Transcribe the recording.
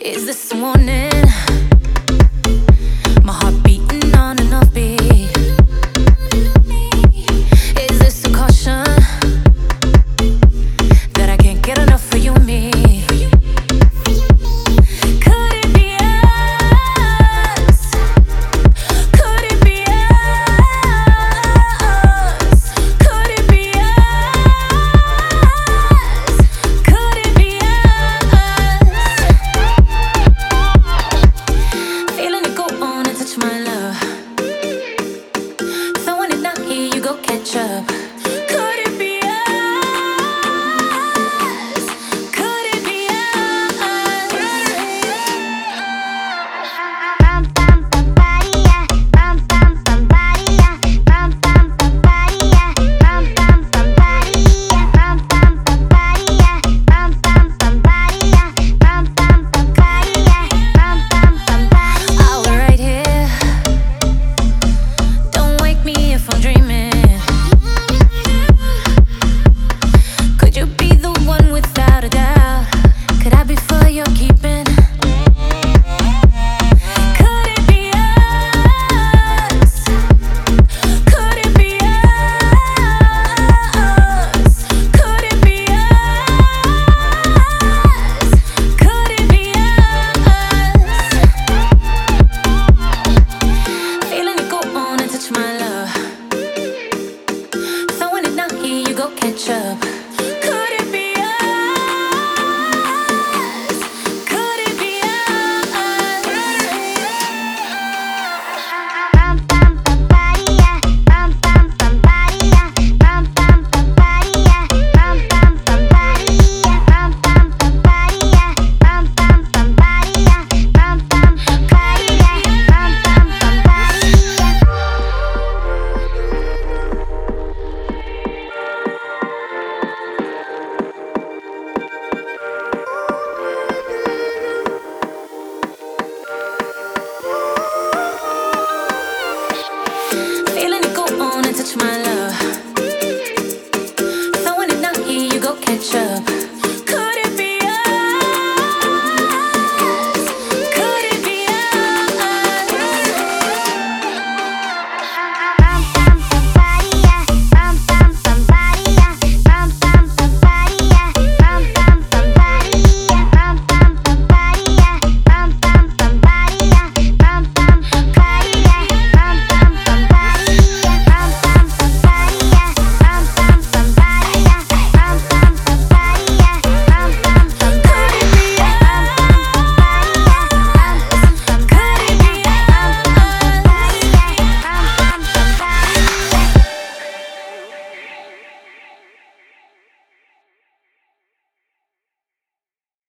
Is this morning? My heart beating on an offbeat. Is this a caution that I can't get enough of you and me? Could it be us? Could it be us? Could it be us? Could it be us? Feeling it go on and touch my love. Throwing it down, here you go, catch up. Could it be us? Could it be us? Bum bum bum body yeah, bum bum bum body yeah, bum bum bum body yeah, bum bum bum body yeah, bum bum bum body yeah, bum bum bum body yeah, bum bum bum body yeah, bum bum bum body. I'll be right here. Don't wake me if I'm dreaming. Could you be the one without a doubt? Could I be for your keeping? Could it be us? Could it be us? Could it be us? Could it be us? Feeling it go on and touch my love. Throwing it down, here you go, catch up.